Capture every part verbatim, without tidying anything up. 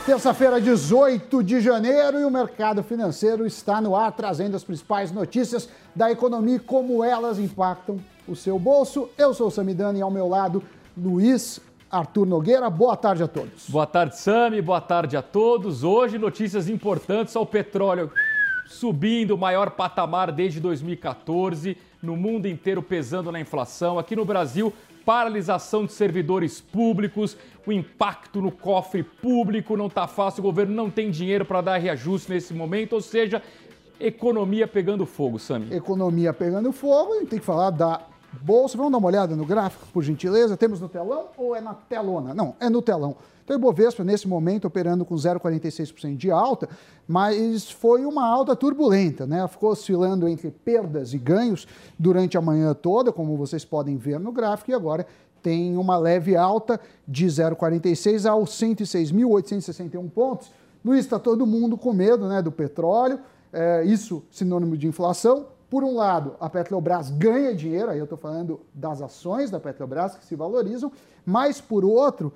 Terça-feira, dezoito de janeiro, e o mercado financeiro está no ar, trazendo as principais notícias da economia e como elas impactam o seu bolso. Eu sou o Samidana e ao meu lado, Luiz Arthur Nogueira. Boa tarde a todos. Boa tarde, Sami. Boa tarde a todos. Hoje, notícias importantes ao petróleo subindo, o maior patamar desde dois mil e quatorze, no mundo inteiro pesando na inflação. Aqui no Brasil, paralisação de servidores públicos, o impacto no cofre público não está fácil, o governo não tem dinheiro para dar reajuste nesse momento, ou seja, economia pegando fogo, Sami. Economia pegando fogo, a gente tem que falar da bolsa. Vamos dar uma olhada no gráfico, por gentileza? Temos no telão ou é na telona? Não, é no telão. Então, o Ibovespa, nesse momento, operando com zero vírgula quarenta e seis por cento de alta, mas foi uma alta turbulenta, né? Ficou oscilando entre perdas e ganhos durante a manhã toda, como vocês podem ver no gráfico, e agora tem uma leve alta de zero vírgula quarenta e seis aos cento e seis mil oitocentos e sessenta e um pontos. Luiz, está todo mundo com medo, né, do petróleo, é, isso sinônimo de inflação. Por um lado, a Petrobras ganha dinheiro, aí eu estou falando das ações da Petrobras que se valorizam, mas por outro,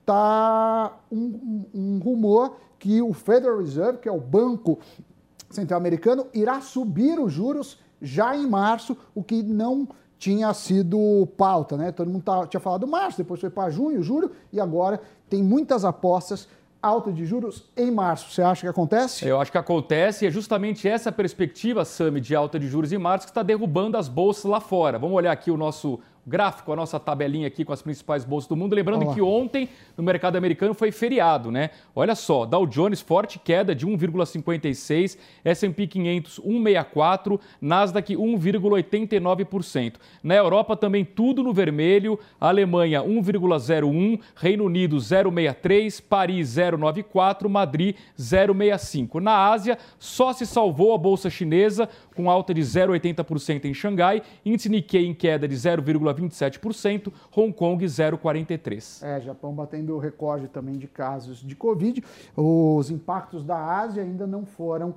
está um, um, um rumor que o Federal Reserve, que é o Banco Central Americano, irá subir os juros já em março, o que não tinha sido pauta, né? Todo mundo tá, tinha falado março, depois foi para junho, julho, e agora tem muitas apostas alta de juros em março. Você acha que acontece? Eu acho que acontece e é justamente essa perspectiva, Sami, de alta de juros em março que está derrubando as bolsas lá fora. Vamos olhar aqui o nosso gráfico, a nossa tabelinha aqui com as principais bolsas do mundo. Lembrando Olá. que ontem no mercado americano foi feriado, né? Olha só, Dow Jones forte queda de um vírgula cinquenta e seis, S and P quinhentos um vírgula sessenta e quatro, Nasdaq um vírgula oitenta e nove por cento. Na Europa também tudo no vermelho, Alemanha um vírgula zero um, Reino Unido zero vírgula sessenta e três, Paris zero vírgula noventa e quatro, Madrid zero vírgula sessenta e cinco. Na Ásia só se salvou a bolsa chinesa com alta de zero vírgula oitenta por cento em Xangai, índice Nikkei em queda de zero vírgula vinte e sete por cento, Hong Kong zero vírgula quarenta e três por cento. É, Japão batendo recorde também de casos de Covid. Os impactos da Ásia ainda não foram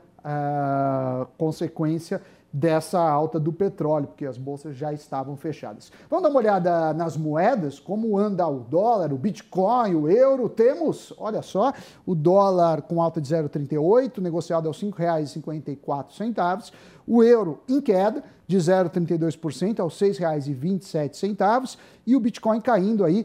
uh, consequência dessa alta do petróleo, porque as bolsas já estavam fechadas. Vamos dar uma olhada nas moedas, como anda o dólar, o Bitcoin, o euro. Temos, olha só, o dólar com alta de zero vírgula trinta e oito, negociado aos cinco reais e cinquenta e quatro centavos. O euro em queda de zero vírgula trinta e dois por cento aos seis reais e vinte e sete centavos. E o Bitcoin caindo aí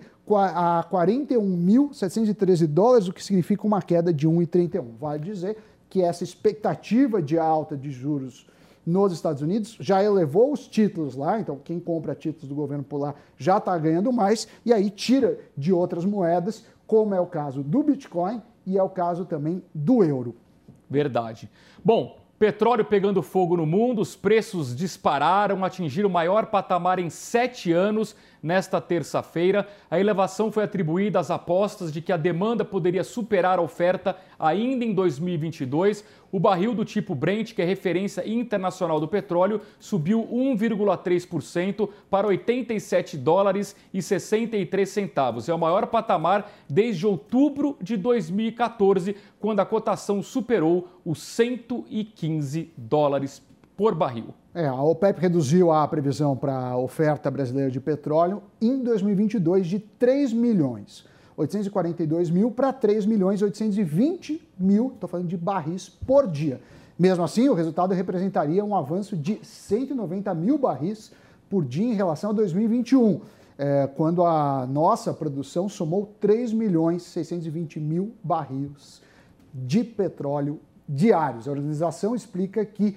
a quarenta e um mil setecentos e treze dólares, o que significa uma queda de um vírgula trinta e um. Vale dizer que essa expectativa de alta de juros nos Estados Unidos já elevou os títulos lá, então quem compra títulos do governo por lá já está ganhando mais, e aí tira de outras moedas, como é o caso do Bitcoin e é o caso também do euro. Verdade. Bom, petróleo pegando fogo no mundo, os preços dispararam, atingiram o maior patamar em sete anos nesta terça-feira. A elevação foi atribuída às apostas de que a demanda poderia superar a oferta ainda em dois mil e vinte e dois. O barril do tipo Brent, que é referência internacional do petróleo, subiu um vírgula três por cento para oitenta e sete dólares e sessenta e três centavos. É o maior patamar desde outubro de dois mil e quatorze, quando a cotação superou os cento e quinze dólares por barril. É, a OPEP reduziu a previsão para a oferta brasileira de petróleo em dois mil e vinte e dois de três milhões oitocentos e quarenta e dois mil para três milhões oitocentos e vinte mil, estou falando de barris por dia. Mesmo assim, o resultado representaria um avanço de cento e noventa mil barris por dia em relação a dois mil e vinte e um, é, quando a nossa produção somou três milhões seiscentos e vinte mil barris de petróleo diários. A organização explica que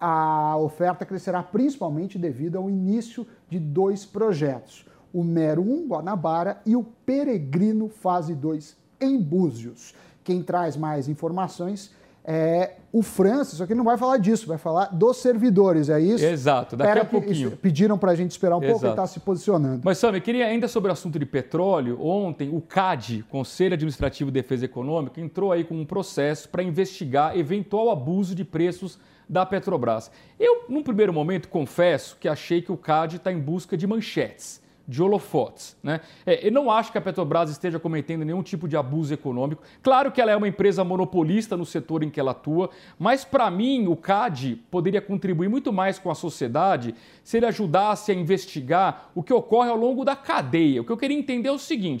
a oferta crescerá principalmente devido ao início de dois projetos, o Mero um, Guanabara, e o Peregrino Fase dois, em Búzios. Quem traz mais informações é o Francis, só que ele não vai falar disso, vai falar dos servidores, é isso? Exato, daqui Pera a pouquinho. Isso, pediram para a gente esperar um Exato. pouco, ele está se posicionando. Mas, Sami, queria ainda sobre o assunto de petróleo. Ontem, o C A D, Conselho Administrativo de Defesa Econômica, entrou aí com um processo para investigar eventual abuso de preços da Petrobras. Eu, num primeiro momento, confesso que achei que o C A D está em busca de manchetes, de holofotes, né? É, eu não acho que a Petrobras esteja cometendo nenhum tipo de abuso econômico. Claro que ela é uma empresa monopolista no setor em que ela atua, mas para mim o C A D poderia contribuir muito mais com a sociedade se ele ajudasse a investigar o que ocorre ao longo da cadeia. O que eu queria entender é o seguinte: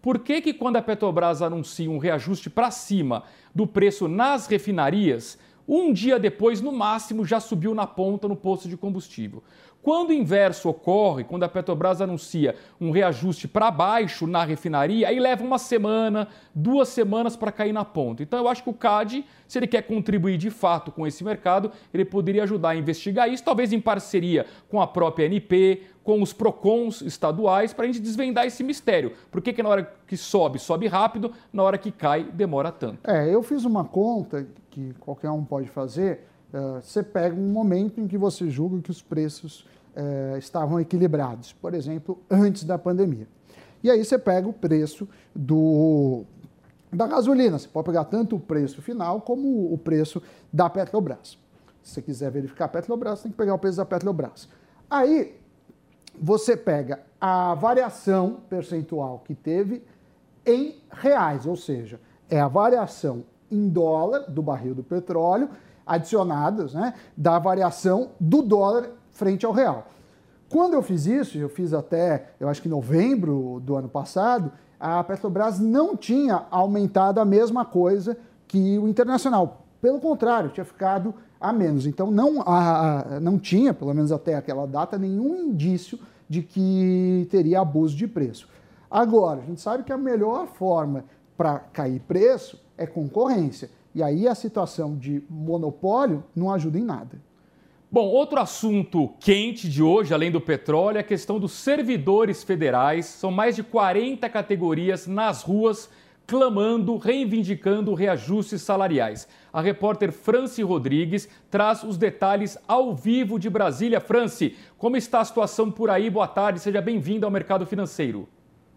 Por que que quando a Petrobras anuncia um reajuste para cima do preço nas refinarias, um dia depois, no máximo, já subiu na ponta no posto de combustível? Quando o inverso ocorre, quando a Petrobras anuncia um reajuste para baixo na refinaria, aí leva uma semana, duas semanas para cair na ponta. Então eu acho que o C A D, se ele quer contribuir de fato com esse mercado, ele poderia ajudar a investigar isso, talvez em parceria com a própria A N P, com os PROCONs estaduais, para a gente desvendar esse mistério. Por que que na hora que sobe, sobe rápido, na hora que cai, demora tanto? É, eu fiz uma conta que qualquer um pode fazer. Uh, você pega um momento em que você julga que os preços uh, estavam equilibrados, por exemplo, antes da pandemia. E aí você pega o preço do, da gasolina. Você pode pegar tanto o preço final como o preço da Petrobras. Se você quiser verificar a Petrobras, tem que pegar o preço da Petrobras. Aí você pega a variação percentual que teve em reais, ou seja, é a variação em dólar do barril do petróleo, adicionadas, né, da variação do dólar frente ao real. Quando eu fiz isso, eu fiz até, eu acho que novembro do ano passado, a Petrobras não tinha aumentado a mesma coisa que o internacional. Pelo contrário, tinha ficado a menos. Então não, a, não tinha, pelo menos até aquela data, nenhum indício de que teria abuso de preço. Agora, a gente sabe que a melhor forma para cair preço é concorrência. E aí a situação de monopólio não ajuda em nada. Bom, outro assunto quente de hoje, além do petróleo, é a questão dos servidores federais. São mais de quarenta categorias nas ruas clamando, reivindicando reajustes salariais. A repórter Franci Rodrigues traz os detalhes ao vivo de Brasília. Franci, como está a situação por aí? Boa tarde, seja bem-vinda ao Mercado Financeiro.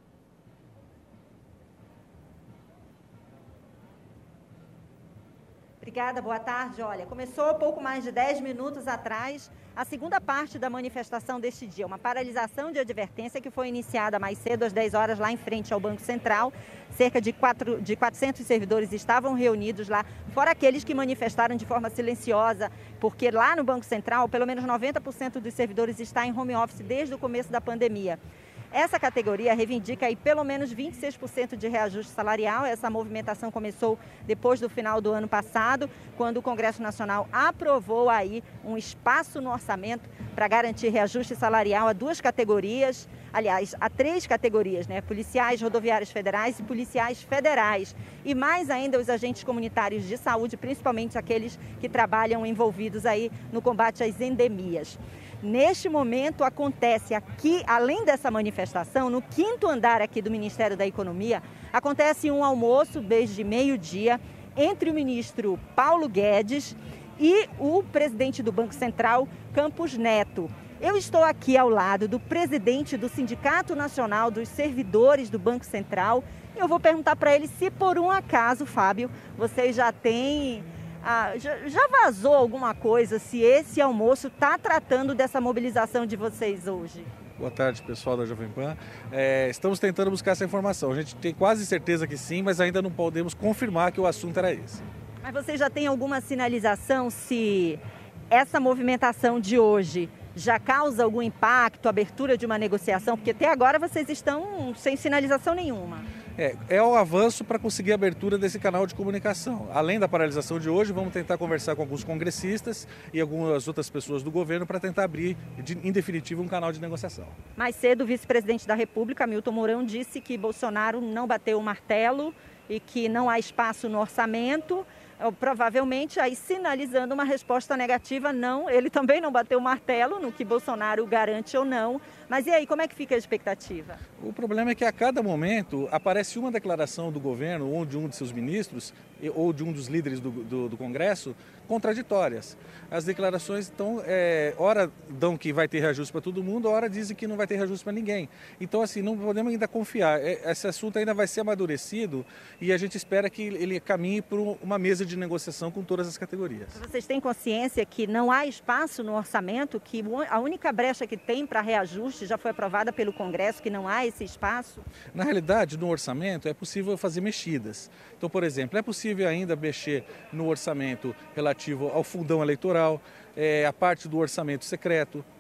Obrigada, boa tarde. Olha, começou pouco mais de dez minutos atrás a segunda parte da manifestação deste dia, uma paralisação de advertência que foi iniciada mais cedo, às dez horas, lá em frente ao Banco Central. Cerca de, quatro, de quatrocentos servidores estavam reunidos lá, fora aqueles que manifestaram de forma silenciosa, porque lá no Banco Central, pelo menos noventa por cento dos servidores está em home office desde o começo da pandemia. Essa categoria reivindica aí pelo menos vinte e seis por cento de reajuste salarial. Essa movimentação começou depois do final do ano passado, quando o Congresso Nacional aprovou aí um espaço no orçamento para garantir reajuste salarial a duas categorias, aliás, a três categorias, né? Policiais rodoviários federais e policiais federais. E mais ainda os agentes comunitários de saúde, principalmente aqueles que trabalham envolvidos aí no combate às endemias. Neste momento acontece aqui, além dessa manifestação, no quinto andar aqui do Ministério da Economia, acontece um almoço desde meio-dia entre o ministro Paulo Guedes e o presidente do Banco Central, Campos Neto. Eu estou aqui ao lado do presidente do Sindicato Nacional dos Servidores do Banco Central. Eu vou perguntar para ele se por um acaso, Fábio, vocês já têm... Ah, já, já vazou alguma coisa, se esse almoço está tratando dessa mobilização de vocês hoje? Boa tarde, pessoal da Jovem Pan. É, estamos tentando buscar essa informação. A gente tem quase certeza que sim, mas ainda não podemos confirmar que o assunto era esse. Mas você já tem alguma sinalização se essa movimentação de hoje já causa algum impacto, abertura de uma negociação? Porque até agora vocês estão sem sinalização nenhuma. É, é o avanço para conseguir a abertura desse canal de comunicação. Além da paralisação de hoje, vamos tentar conversar com alguns congressistas e algumas outras pessoas do governo para tentar abrir, de, em definitivo, um canal de negociação. Mais cedo, o vice-presidente da República, Hamilton Mourão, disse que Bolsonaro não bateu o martelo e que não há espaço no orçamento. Provavelmente aí sinalizando uma resposta negativa, não, ele também não bateu o martelo no que Bolsonaro garante ou não. Mas e aí, como é que fica a expectativa? O problema é que a cada momento aparece uma declaração do governo ou de um de seus ministros ou de um dos líderes do, do, do Congresso contraditórias. As declarações, então, é, ora dão que vai ter reajuste para todo mundo, ora dizem que não vai ter reajuste para ninguém. Então, assim, não podemos ainda confiar. Esse assunto ainda vai ser amadurecido e a gente espera que ele caminhe para uma mesa de negociação com todas as categorias. Vocês têm consciência que não há espaço no orçamento, que a única brecha que tem para reajuste já foi aprovada pelo Congresso, que não há esse espaço? Na realidade, no orçamento é possível fazer mexidas. Então, por exemplo, é possível ainda mexer no orçamento relativo ao fundão eleitoral, é, a parte do orçamento secreto,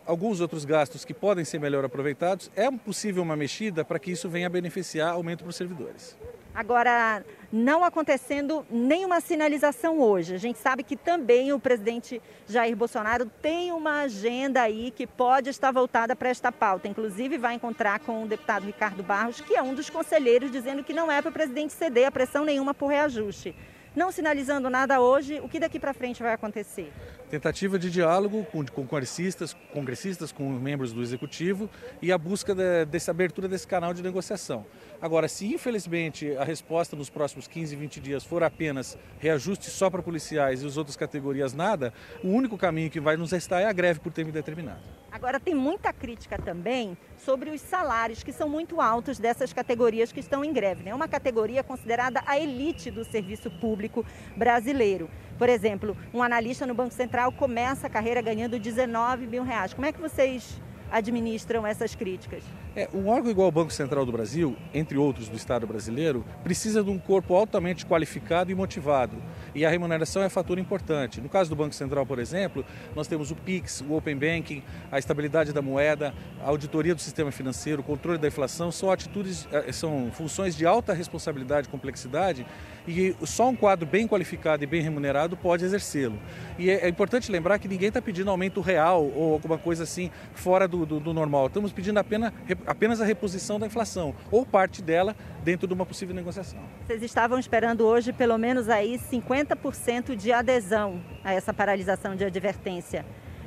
alguns outros gastos que podem ser melhor aproveitados, é possível uma mexida para que isso venha a beneficiar aumento para os servidores. Agora, não acontecendo nenhuma sinalização hoje. A gente sabe que também o presidente Jair Bolsonaro tem uma agenda aí que pode estar voltada para esta pauta. Inclusive, vai encontrar com o deputado Ricardo Barros, que é um dos conselheiros, dizendo que não é para o presidente ceder a pressão nenhuma por reajuste. Não sinalizando nada hoje, o que daqui para frente vai acontecer? Tentativa de diálogo com, com congressistas, congressistas, com membros do Executivo e a busca de, dessa abertura desse canal de negociação. Agora, se infelizmente a resposta nos próximos quinze, vinte dias for apenas reajuste só para policiais e as outras categorias nada, o único caminho que vai nos restar é a greve por tempo indeterminado. Agora, tem muita crítica também sobre os salários que são muito altos dessas categorias que estão em greve. É uma categoria considerada a elite do serviço público brasileiro. Por exemplo, um analista no Banco Central começa a carreira ganhando dezenove mil reais. Como é que vocês administram essas críticas? É, um órgão igual ao Banco Central do Brasil, entre outros do Estado brasileiro, precisa de um corpo altamente qualificado e motivado. E a remuneração é fator importante. No caso do Banco Central, por exemplo, nós temos o Pix, o Open Banking, a estabilidade da moeda, a auditoria do sistema financeiro, o controle da inflação, são atitudes, são funções de alta responsabilidade e complexidade e só um quadro bem qualificado e bem remunerado pode exercê-lo. E é importante lembrar que ninguém está pedindo aumento real ou alguma coisa assim fora do, do, do normal. Estamos pedindo apenas, apenas a reposição da inflação ou parte dela dentro de uma possível negociação. Vocês estavam esperando hoje pelo menos aí cinquenta por cento de adesão a essa paralisação de advertência.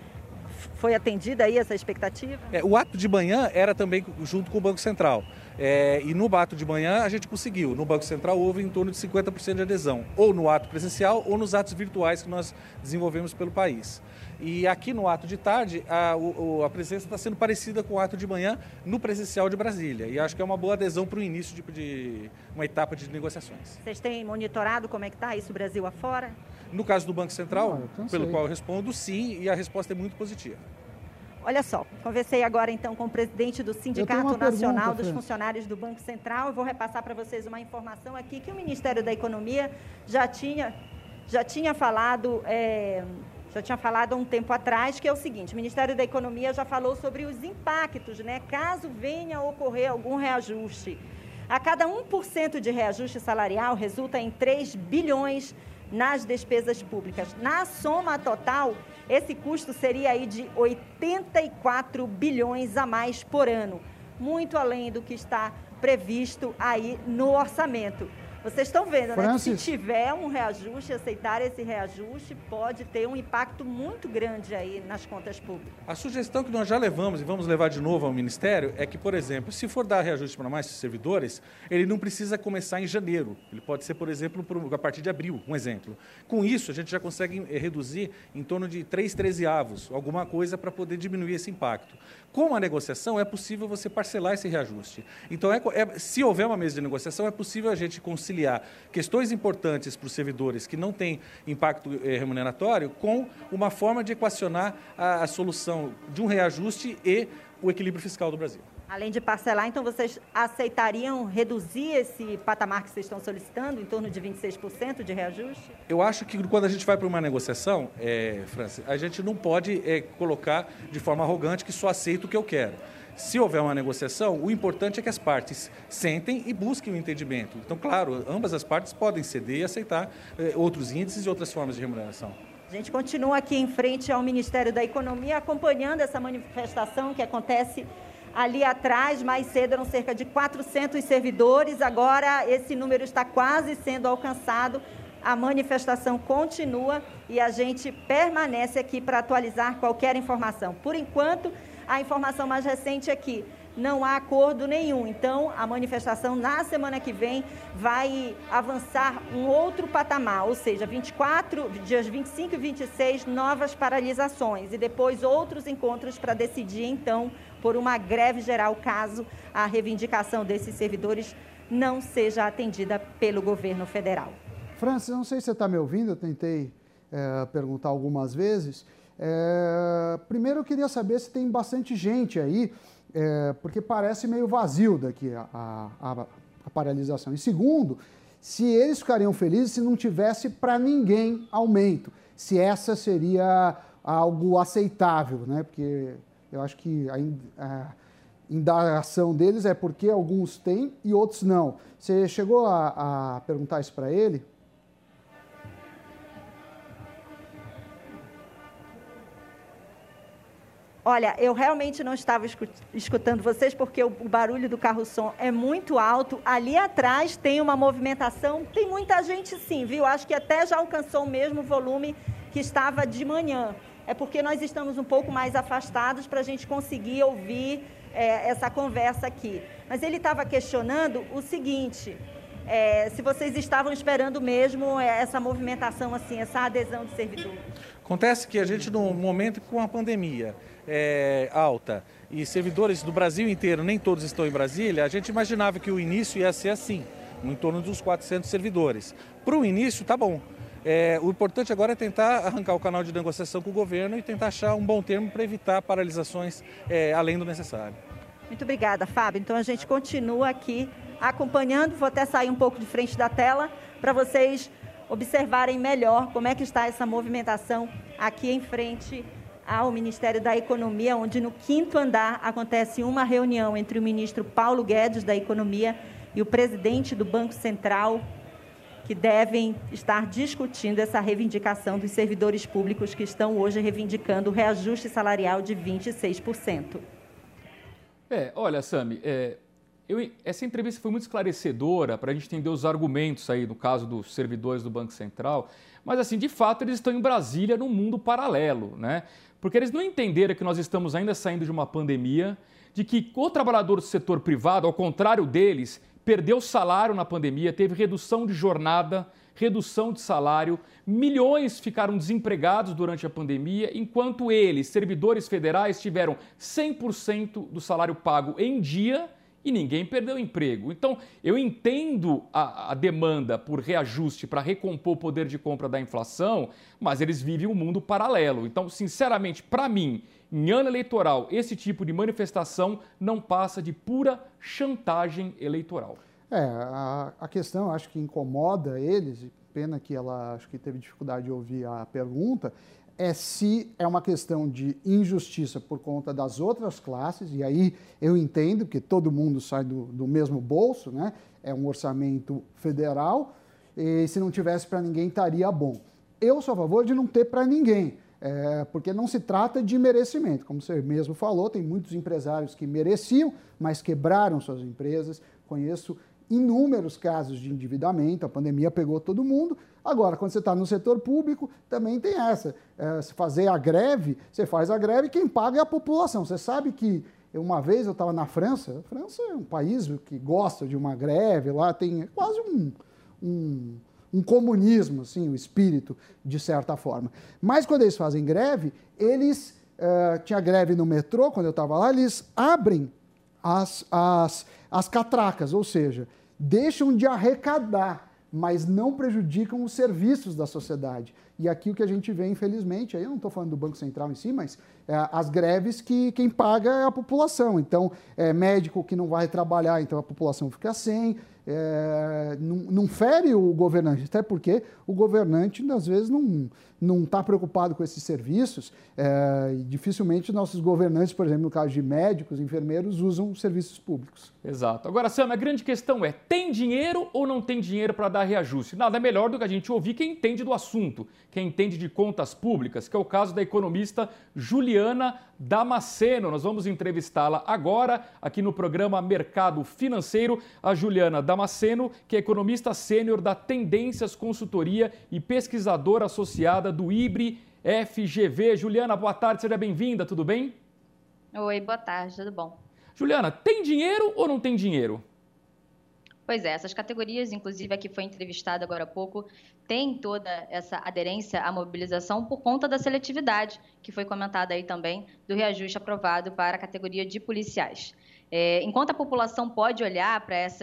Foi atendida aí essa expectativa? É, o ato de manhã era também junto com o Banco Central. É, e no ato de manhã a gente conseguiu. No Banco Central houve em torno de cinquenta por cento de adesão, ou no ato presencial ou nos atos virtuais que nós desenvolvemos pelo país. E aqui no ato de tarde, a, o, a presença está sendo parecida com o ato de manhã no presencial de Brasília. E acho que é uma boa adesão para o início de, de uma etapa de negociações. Vocês têm monitorado como é que está isso Brasil afora? No caso do Banco Central, Não, pelo qual eu respondo, sim, e a resposta é muito positiva. Olha só, conversei agora então com o presidente do Sindicato Nacional pergunta, dos Fran. Funcionários do Banco Central. Eu vou repassar para vocês uma informação aqui que o Ministério da Economia já tinha, já tinha falado, é, já tinha falado há um tempo atrás, que é o seguinte: o Ministério da Economia já falou sobre os impactos, né, caso venha a ocorrer algum reajuste. A cada um por cento de reajuste salarial resulta em três bilhões nas despesas públicas. Na soma total, esse custo seria aí de oitenta e quatro bilhões a mais por ano, muito além do que está previsto aí no orçamento. Vocês estão vendo, Francis, né? Se tiver um reajuste, aceitar esse reajuste, pode ter um impacto muito grande aí nas contas públicas. A sugestão que nós já levamos e vamos levar de novo ao Ministério é que, por exemplo, se for dar reajuste para mais servidores, ele não precisa começar em janeiro. Ele pode ser, por exemplo, a partir de abril, um exemplo. Com isso, a gente já consegue reduzir em torno de três trezeavos, alguma coisa para poder diminuir esse impacto. Com a negociação, é possível você parcelar esse reajuste. Então, é, é, se houver uma mesa de negociação, é possível a gente conciliar questões importantes para os servidores que não têm impacto eh, remuneratório com uma forma de equacionar a, a solução de um reajuste e o equilíbrio fiscal do Brasil. Além de parcelar, então vocês aceitariam reduzir esse patamar que vocês estão solicitando, em torno de vinte e seis por cento de reajuste? Eu acho que quando a gente vai para uma negociação, é, Francis, a gente não pode é, colocar de forma arrogante que só aceito o que eu quero. Se houver uma negociação, o importante é que as partes sentem e busquem o entendimento. Então, claro, ambas as partes podem ceder e aceitar é, outros índices e outras formas de remuneração. A gente continua aqui em frente ao Ministério da Economia, acompanhando essa manifestação que acontece ali atrás. Mais cedo eram cerca de quatrocentos servidores, agora esse número está quase sendo alcançado. A manifestação continua e a gente permanece aqui para atualizar qualquer informação. Por enquanto, a informação mais recente é que não há acordo nenhum. Então, a manifestação na semana que vem vai avançar um outro patamar, ou seja, vinte e quatro, dias vinte e cinco e vinte e seis, novas paralisações e depois outros encontros para decidir, então, por uma greve geral, caso a reivindicação desses servidores não seja atendida pelo governo federal. Francis, não sei se você está me ouvindo, eu tentei é, perguntar algumas vezes. É, primeiro, eu queria saber se tem bastante gente aí, é, porque parece meio vazio daqui a, a, a paralisação. E segundo, se eles ficariam felizes se não tivesse para ninguém aumento, se essa seria algo aceitável, né? Porque Eu acho que a, a indagação deles é porque alguns têm e outros não. Você chegou a, a perguntar isso para ele? Olha, eu realmente não estava escutando vocês porque o barulho do carro-som é muito alto. Ali atrás tem uma movimentação, tem muita gente sim, viu? Acho que até já alcançou o mesmo volume que estava de manhã. É porque nós estamos um pouco mais afastados para a gente conseguir ouvir é, essa conversa aqui. Mas ele estava questionando o seguinte, é, se vocês estavam esperando mesmo essa movimentação, assim, essa adesão de servidores. Acontece que a gente, no momento com a pandemia é, alta e servidores do Brasil inteiro, nem todos estão em Brasília, a gente imaginava que o início ia ser assim, em torno dos quatrocentos servidores. Para o início, tá bom. É, o importante agora é tentar arrancar o canal de negociação com o governo e tentar achar um bom termo para evitar paralisações é, além do necessário. Muito obrigada, Fábio. Então a gente continua aqui acompanhando, vou até sair um pouco de frente da tela para vocês observarem melhor como é que está essa movimentação aqui em frente ao Ministério da Economia, onde no quinto andar acontece uma reunião entre o ministro Paulo Guedes da Economia e o presidente do Banco Central, que devem estar discutindo essa reivindicação dos servidores públicos que estão hoje reivindicando o reajuste salarial de vinte e seis por cento. É, olha, Sami, é, eu, essa entrevista foi muito esclarecedora para a gente entender os argumentos aí, no caso dos servidores do Banco Central, mas assim, de fato, eles estão em Brasília num mundo paralelo, né? Porque eles não entenderam que nós estamos ainda saindo de uma pandemia, de que o trabalhador do setor privado, ao contrário deles, perdeu salário na pandemia, teve redução de jornada, redução de salário, milhões ficaram desempregados durante a pandemia, enquanto eles, servidores federais, tiveram cem por cento do salário pago em dia e ninguém perdeu emprego. Então, eu entendo a, a demanda por reajuste para recompor o poder de compra da inflação, mas eles vivem um mundo paralelo. Então, sinceramente, para mim, em ano eleitoral, esse tipo de manifestação não passa de pura chantagem eleitoral. É, a, a questão, acho que incomoda eles, pena que ela acho que teve dificuldade de ouvir a pergunta, é se é uma questão de injustiça por conta das outras classes, e aí eu entendo que todo mundo sai do, do mesmo bolso, né? É um orçamento federal, e se não tivesse para ninguém estaria bom. Eu sou a favor de não ter para ninguém, é, porque não se trata de merecimento. Como você mesmo falou, tem muitos empresários que mereciam, mas quebraram suas empresas. Conheço inúmeros casos de endividamento, a pandemia pegou todo mundo. Agora, quando você está no setor público, também tem essa. É, se fazer a greve, você faz a greve, quem paga é a população. Você sabe que uma vez eu estava na França, a França é um país que gosta de uma greve, lá tem quase um, um, um comunismo, assim, o espírito, de certa forma. Mas quando eles fazem greve, eles, uh, tinha greve no metrô, quando eu estava lá, eles abrem as, as, as catracas, ou seja, deixam de arrecadar, mas não prejudicam os serviços da sociedade. E aqui o que a gente vê, infelizmente, aí eu não estou falando do Banco Central em si, mas é, as greves que quem paga é a população. Então, é médico que não vai trabalhar, então a população fica sem, é, não, não fere o governante, até porque o governante, às vezes, não não está preocupado com esses serviços, é, e dificilmente nossos governantes, por exemplo, no caso de médicos, enfermeiros, usam serviços públicos. Exato. Agora, Sam, a grande questão é, tem dinheiro ou não tem dinheiro para dar reajuste? Nada melhor do que a gente ouvir quem entende do assunto, quem entende de contas públicas, que é o caso da economista Juliana Damasceno. Nós vamos entrevistá-la agora aqui no programa Mercado Financeiro. A Juliana Damasceno, que é economista sênior da Tendências Consultoria e pesquisadora associada do I B R I F G V. Juliana, boa tarde, seja bem-vinda, tudo bem? Oi, boa tarde, tudo bom? Juliana, tem dinheiro ou não tem dinheiro? Pois é, essas categorias, inclusive a que foi entrevistada agora há pouco, tem toda essa aderência à mobilização por conta da seletividade, que foi comentada aí também, do reajuste aprovado para a categoria de policiais. É, enquanto a população pode olhar para essas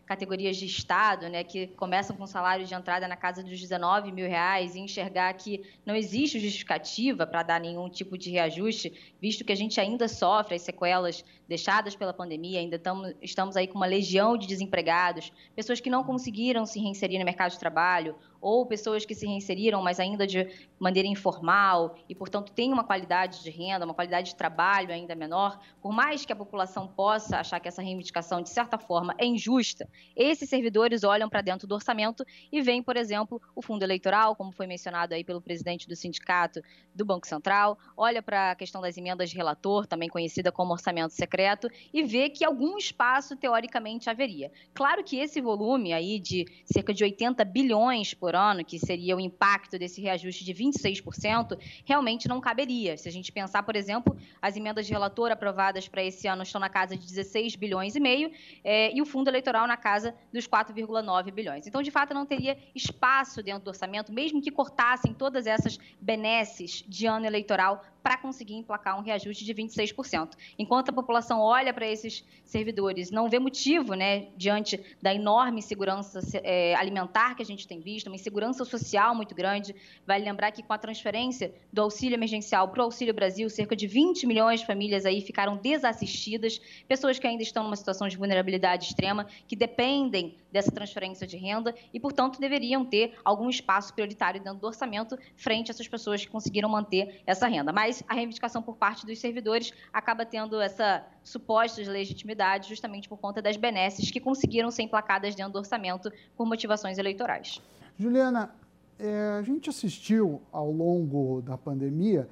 categorias de Estado, né, que começam com salários de entrada na casa dos dezenove mil reais e enxergar que não existe justificativa para dar nenhum tipo de reajuste, visto que a gente ainda sofre as sequelas deixadas pela pandemia, ainda tamo, estamos aí com uma legião de desempregados, pessoas que não conseguiram se reinserir no mercado de trabalho, ou pessoas que se reinseriram, mas ainda de maneira informal e, portanto, têm uma qualidade de renda, uma qualidade de trabalho ainda menor. Por mais que a população possa achar que essa reivindicação, de certa forma, é injusta, esses servidores olham para dentro do orçamento e veem, por exemplo, o fundo eleitoral, como foi mencionado aí pelo presidente do sindicato do Banco Central, olha para a questão das emendas de relator, também conhecida como orçamento secreto, e vê que algum espaço, teoricamente, haveria. Claro que esse volume aí de cerca de oitenta bilhões por ano, que seria o impacto desse reajuste de vinte e seis por cento, realmente não caberia. Se a gente pensar, por exemplo, as emendas de relator aprovadas para esse ano estão na casa de dezesseis bilhões e meio é, e o fundo eleitoral na casa dos quatro vírgula nove bilhões. Então, de fato, não teria espaço dentro do orçamento, mesmo que cortassem todas essas benesses de ano eleitoral para conseguir emplacar um reajuste de vinte e seis por cento. Enquanto a população olha para esses servidores, não vê motivo, né, diante da enorme insegurança é, alimentar que a gente tem visto, uma insegurança social muito grande. Vale lembrar que com a transferência do auxílio emergencial para o Auxílio Brasil, cerca de vinte milhões de famílias aí ficaram desassistidas, pessoas que ainda estão numa situação de vulnerabilidade extrema, que dependem dessa transferência de renda e, portanto, deveriam ter algum espaço prioritário dentro do orçamento frente a essas pessoas que conseguiram manter essa renda. Mas a reivindicação por parte dos servidores acaba tendo essa suposta legitimidade justamente por conta das benesses que conseguiram ser emplacadas dentro do orçamento por motivações eleitorais. Juliana, é, a gente assistiu ao longo da pandemia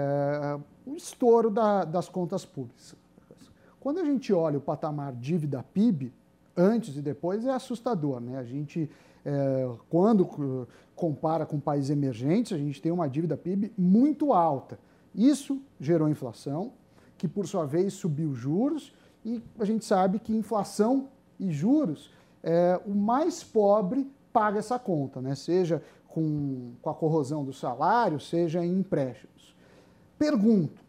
é, o estouro da, das contas públicas. Quando a gente olha o patamar dívida P I B, antes e depois, é assustador, né? A gente, é, quando compara com países emergentes, a gente tem uma dívida P I B muito alta. Isso gerou inflação, que por sua vez subiu juros, e a gente sabe que inflação e juros, é, o mais pobre paga essa conta, né? Seja com, com a corrosão do salário, seja em empréstimos. Pergunto,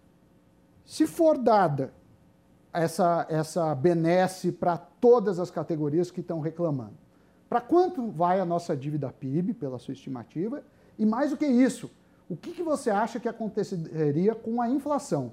se for dada essa, essa benesse para todas as categorias que estão reclamando, para quanto vai a nossa dívida P I B, pela sua estimativa? E mais do que isso, o que, que você acha que aconteceria com a inflação?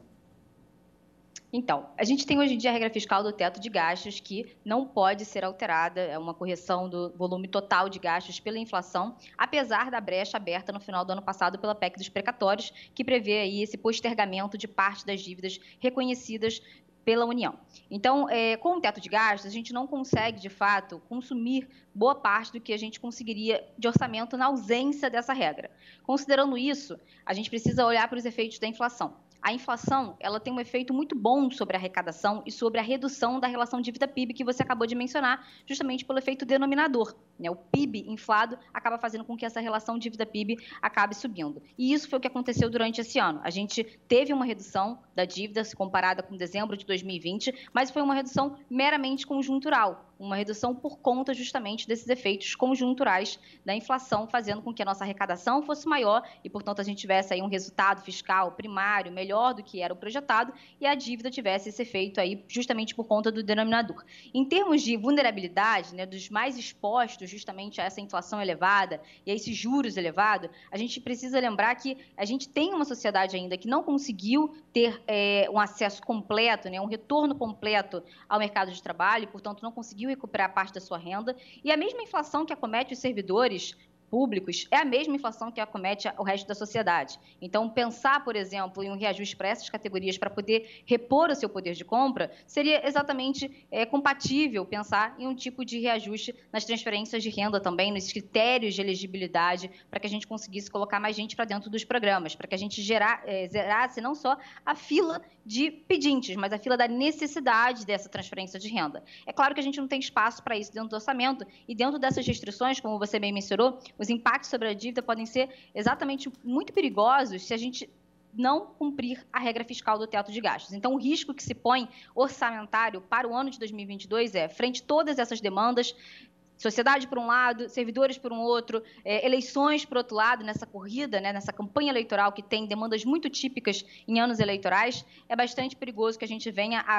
Então, a gente tem hoje em dia a regra fiscal do teto de gastos que não pode ser alterada, é uma correção do volume total de gastos pela inflação, apesar da brecha aberta no final do ano passado pela P E C dos precatórios, que prevê aí esse postergamento de parte das dívidas reconhecidas pela União. Então, é, com o teto de gastos, a gente não consegue, de fato, consumir boa parte do que a gente conseguiria de orçamento na ausência dessa regra. Considerando isso, a gente precisa olhar para os efeitos da inflação. A inflação, ela tem um efeito muito bom sobre a arrecadação e sobre a redução da relação dívida-P I B que você acabou de mencionar, justamente pelo efeito denominador, né? O P I B inflado acaba fazendo com que essa relação dívida-P I B acabe subindo. E isso foi o que aconteceu durante esse ano. A gente teve uma redução da dívida se comparada com dezembro de dois mil e vinte, mas foi uma redução meramente conjuntural, uma redução por conta justamente desses efeitos conjunturais da inflação, fazendo com que a nossa arrecadação fosse maior e, portanto, a gente tivesse aí um resultado fiscal primário melhor do que era o projetado e a dívida tivesse esse efeito aí justamente por conta do denominador. Em termos de vulnerabilidade, né, dos mais expostos justamente a essa inflação elevada e a esses juros elevados, a gente precisa lembrar que a gente tem uma sociedade ainda que não conseguiu ter é, um acesso completo, né, um retorno completo ao mercado de trabalho, e, portanto, não conseguiu recuperar parte da sua renda, e a mesma inflação que acomete os servidores públicos é a mesma inflação que acomete o resto da sociedade. Então, pensar, por exemplo, em um reajuste para essas categorias para poder repor o seu poder de compra seria exatamente é, compatível pensar em um tipo de reajuste nas transferências de renda também, nos critérios de elegibilidade, para que a gente conseguisse colocar mais gente para dentro dos programas, para que a gente gerar, é, zerasse não só a fila de pedintes, mas a fila da necessidade dessa transferência de renda. É claro que a gente não tem espaço para isso dentro do orçamento, e dentro dessas restrições, como você bem mencionou, os impactos sobre a dívida podem ser exatamente muito perigosos se a gente não cumprir a regra fiscal do teto de gastos. Então, o risco que se põe orçamentário para o ano de dois mil e vinte e dois é, frente a todas essas demandas, sociedade por um lado, servidores por um outro, é, eleições por outro lado, nessa corrida, né, nessa campanha eleitoral que tem demandas muito típicas em anos eleitorais, é bastante perigoso que a gente venha a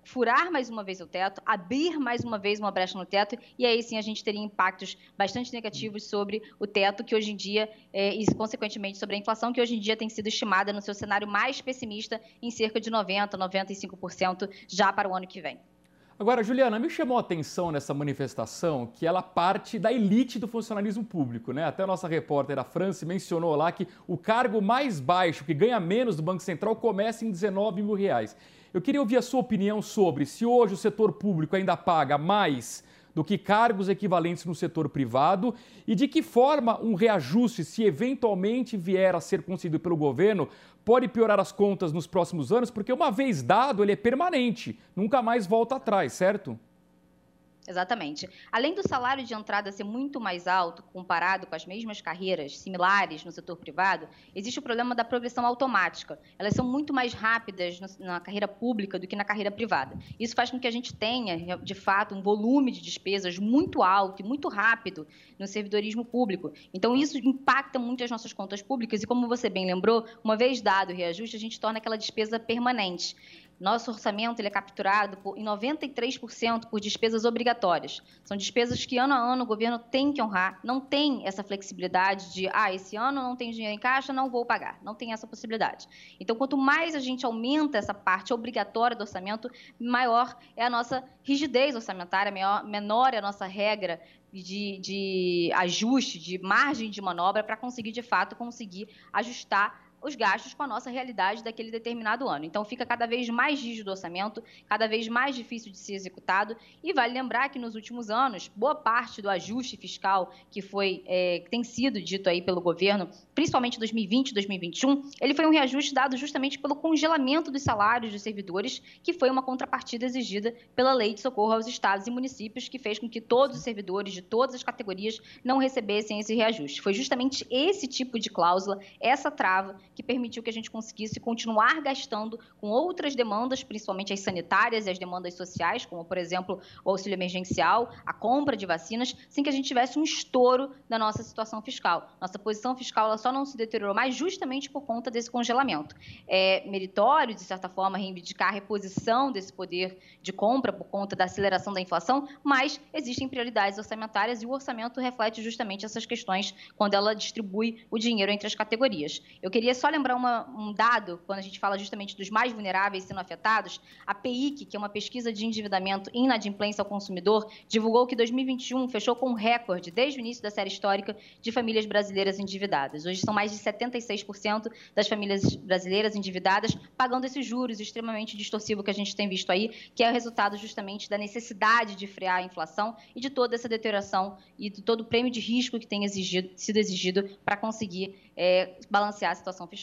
furar mais uma vez o teto, abrir mais uma vez uma brecha no teto, e aí sim a gente teria impactos bastante negativos sobre o teto, que hoje em dia, é, e consequentemente sobre a inflação, que hoje em dia tem sido estimada no seu cenário mais pessimista em cerca de noventa, noventa e cinco por cento já para o ano que vem. Agora, Juliana, me chamou a atenção nessa manifestação que ela parte da elite do funcionalismo público, né? Até a nossa repórter, a Franci, mencionou lá que o cargo mais baixo, que ganha menos do Banco Central, começa em dezenove mil reais. Eu queria ouvir a sua opinião sobre se hoje o setor público ainda paga mais do que cargos equivalentes no setor privado e de que forma um reajuste, se eventualmente vier a ser concedido pelo governo, pode piorar as contas nos próximos anos, porque uma vez dado, ele é permanente, nunca mais volta atrás, certo? Exatamente. Além do salário de entrada ser muito mais alto comparado com as mesmas carreiras similares no setor privado, existe o problema da progressão automática. Elas são muito mais rápidas na carreira pública do que na carreira privada. Isso faz com que a gente tenha, de fato, um volume de despesas muito alto e muito rápido no servidorismo público. Então, isso impacta muito as nossas contas públicas e, como você bem lembrou, uma vez dado o reajuste, a gente torna aquela despesa permanente. Nosso orçamento ele é capturado por, em noventa e três por cento por despesas obrigatórias. São despesas que ano a ano o governo tem que honrar, não tem essa flexibilidade de, ah, esse ano não tem dinheiro em caixa, não vou pagar. Não tem essa possibilidade. Então, quanto mais a gente aumenta essa parte obrigatória do orçamento, maior é a nossa rigidez orçamentária, maior, menor é a nossa regra de, de ajuste, de margem de manobra para conseguir, de fato, conseguir ajustar os gastos com a nossa realidade daquele determinado ano. Então, fica cada vez mais rígido o orçamento, cada vez mais difícil de ser executado, e vale lembrar que nos últimos anos, boa parte do ajuste fiscal que foi, é, que tem sido dito aí pelo governo, principalmente dois mil e vinte, dois mil e vinte e um, ele foi um reajuste dado justamente pelo congelamento dos salários dos servidores, que foi uma contrapartida exigida pela Lei de Socorro aos Estados e Municípios, que fez com que todos os servidores de todas as categorias não recebessem esse reajuste. Foi justamente esse tipo de cláusula, essa trava, que permitiu que a gente conseguisse continuar gastando com outras demandas, principalmente as sanitárias e as demandas sociais, como, por exemplo, o auxílio emergencial, a compra de vacinas, sem que a gente tivesse um estouro da nossa situação fiscal. Nossa posição fiscal ela só não se deteriorou mais justamente por conta desse congelamento. É meritório, de certa forma, reivindicar a reposição desse poder de compra por conta da aceleração da inflação, mas existem prioridades orçamentárias e o orçamento reflete justamente essas questões quando ela distribui o dinheiro entre as categorias. Eu queria só lembrar uma, um dado, quando a gente fala justamente dos mais vulneráveis sendo afetados, a P I C, que é uma pesquisa de endividamento e inadimplência ao consumidor, divulgou que dois mil e vinte e um fechou com um recorde, desde o início da série histórica, de famílias brasileiras endividadas. Hoje são mais de setenta e seis por cento das famílias brasileiras endividadas pagando esses juros extremamente distorcivos que a gente tem visto aí, que é o resultado justamente da necessidade de frear a inflação e de toda essa deterioração e de todo o prêmio de risco que tem exigido, sido exigido para conseguir é, balancear a situação fiscal.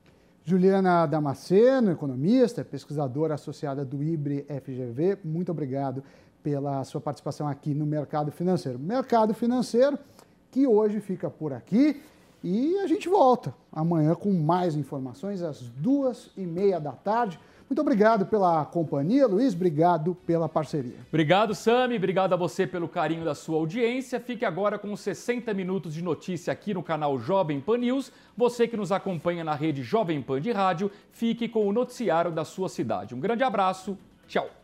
Juliana Damasceno, economista, pesquisadora associada do I B R E F G V, muito obrigado pela sua participação aqui no Mercado Financeiro. Mercado Financeiro que hoje fica por aqui e a gente volta amanhã com mais informações às duas e meia da tarde. Muito obrigado pela companhia, Luiz, obrigado pela parceria. Obrigado, Sami, obrigado a você pelo carinho da sua audiência. Fique agora com sessenta minutos de notícia aqui no canal Jovem Pan News. Você que nos acompanha na rede Jovem Pan de rádio, fique com o noticiário da sua cidade. Um grande abraço, tchau.